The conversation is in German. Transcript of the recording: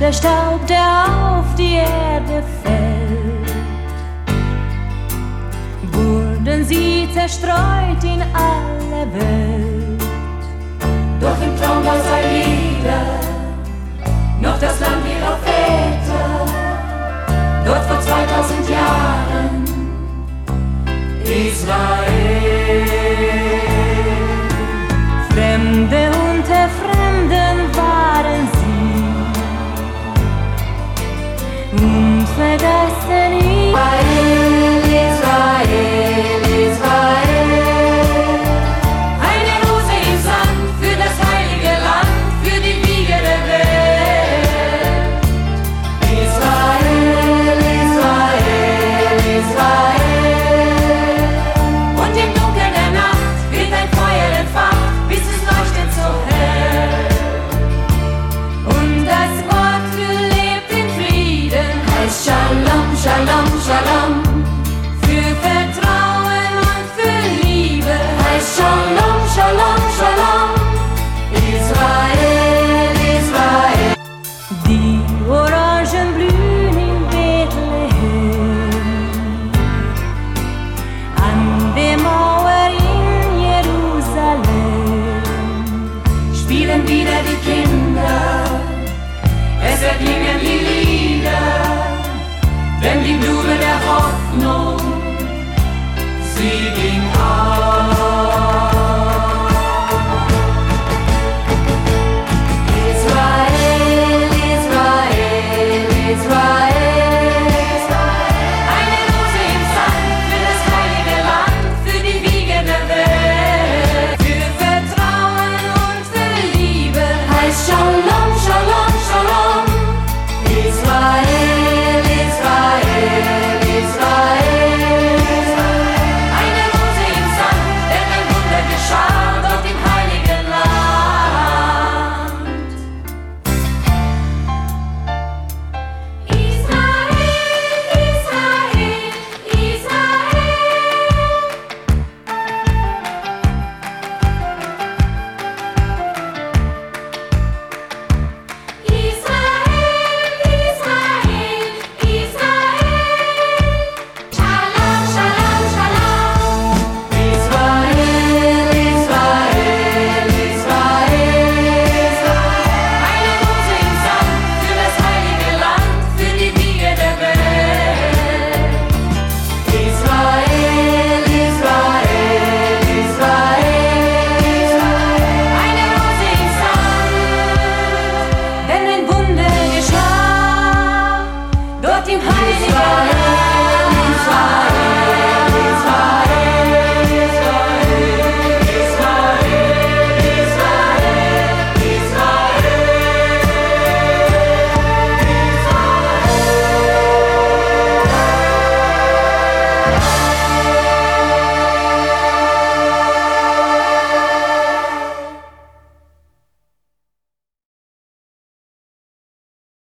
der Staub, der auf die Erde fällt, wurden sie zerstreut in alle Welt. Doch im Traum war sein Lieder noch das Land ihrer Väter, dort vor 2000 Jahren, Israel. Fremde unter Fremden waren sie und vergessen Israel, Israel, Israel. Eine Rose im Sand für das heilige Land, für die Wiege der Welt. Israel, Israel, Israel. Und im Dunkeln der Nacht wird ein Feuer entfacht, bis es leuchtet so hell. Und das Wort für lebt in Frieden heißt Shalom, Shalom, Shalom. Für Vertrauen und für Liebe heißt Shalom, Shalom, Shalom. Israel, Israel. Die Orangen blühen in Bethlehem, an der Mauer in Jerusalem spielen wieder die Kinder, es erklingen die Lieder, denn die Blume der Hoffnung, sie ging auf. Israel, Israel, Israel. Eine Rose im Sand für das heilige Land, für die Wiege der Welt. Für Vertrauen und für Liebe heißt Shalom, Shalom, Shalom. Israel, Israel, Israel. Eine Rose im Sand, denn ein Wunder geschah dort im heiligen Land. Israel, Israel, Israel. Israel, Israel, Shalom, Shalom, Shalom. Israel, Israel, Israel. Eine Rose im Sand für das heilige Land, für die Wiege der Welt. Israel, Israel, Israel. Eine Rose im Sand, denn ein Wunder geschah dort im heiligen Land.